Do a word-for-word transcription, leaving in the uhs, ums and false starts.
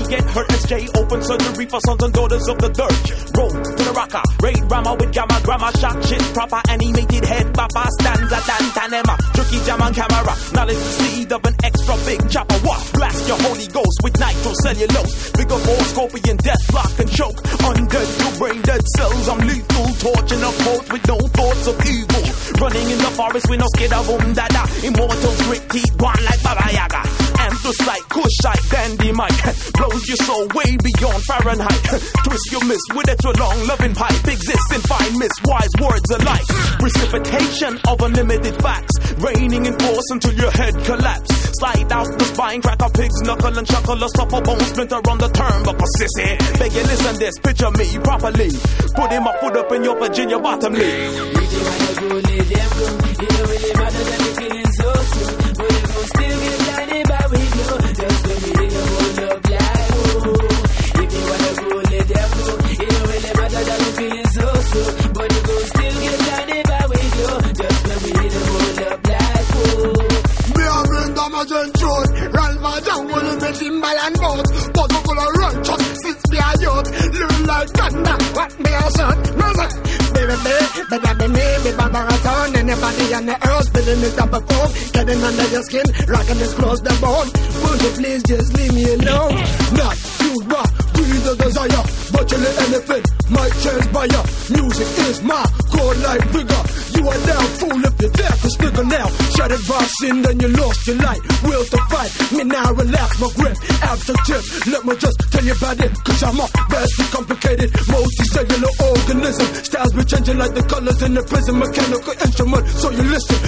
get hurt. S J open surgery for sons and daughters of the dirt. Roll to the rocker, raid rama with gamma, grammar, shot shit proper, animated head, papa, stanza, dan, tanema, tricky jam on camera, knowledge the seed of an extra big chopper. What? Blast your Holy Ghost with nitrocellulose, bigger more scorpion, death, block and choke, undead, your brain dead cells, I'm lethal, torching up both with no thoughts of evil, running in the forest with no scared of boom dada, immortal, grit teeth, one like Baba Yaga. Anthracite, Kushite, dandy mic blows your soul way beyond Fahrenheit. Twist your miss with extra long loving pipe. Exists in fine mist, wise words alike. Precipitation of unlimited facts, raining in force until your head collapse. Slide out the spine, crack a pig's knuckle and chuckle a supple bone splinter on the turnbuckle. Sissy, beg you listen this, picture me properly. Put him a foot up in your Virginia bottom league. You wanna go let them go. It don't really matter that we feeling so soon, but it gon' still get blinded by we know. Just when we in a whole up like oh. If you wanna go let them go. It don't really matter that we feeling so soon, but it gon' still get blinded by we know. Just when we in a whole up like oh. Me a bring damage and truth. Ralph and John will be timbal and boat. But we full of run just since me a youth. Live like thunder, what me a son. Baby, baby, better be me, be Barbaraton. Anybody on the earth feeling it up a phone. Getting under your skin, rocking it close the bone. Would you please just leave me alone? Not you, rock, breathe the desire. But you let anything, might transpire. Music is my core life figure. You are down, fool, if you're there, cause nigga now. Shattered by sin, then you lost your light. Will to fight, me now relax my grip. After tips, let me just tell you about it. Cause I'm a vastly complicated, multi-cellular organism. Styles be changing like the colors in the prism. Mechanical instrument, so you listen.